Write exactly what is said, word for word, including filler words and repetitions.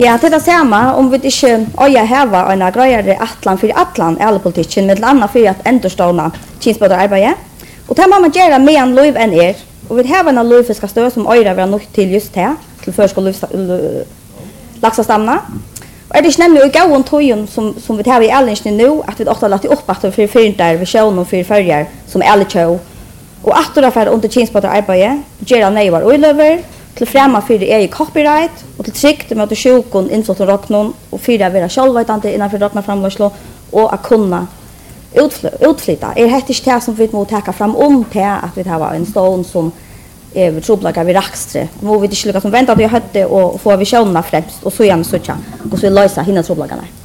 Ja, det är samma om vi inte öja häva en grejare atlan för atlan eller politiken med andra för att ändoståna kinsbådararbete. Och det man göra med en lov än er. Och vi har en lov ska stå som öra vara nog till just det till förskola laxastamna. Och är det nämligen och gå en tojon som som vi har i Ellingsny nu att vi också lagt upp att för för där vi show och för förjar som Ellicho och att då för under kinsbådararbete göra nejvar och över till framma för det är copyright och till tryckt med att sjukon insåt och rocknon och för det vara självvetande innanför rockna framlöslo och att kunna utflytta. Är det inte det som vi måste ta fram om till att vi har en stånd som är vi troblagar vid rakstre. Nu vi inte sluka som väntar att jag hade och få visionerna främst och så igen så tjän. Och så lösa hinna troblagarna.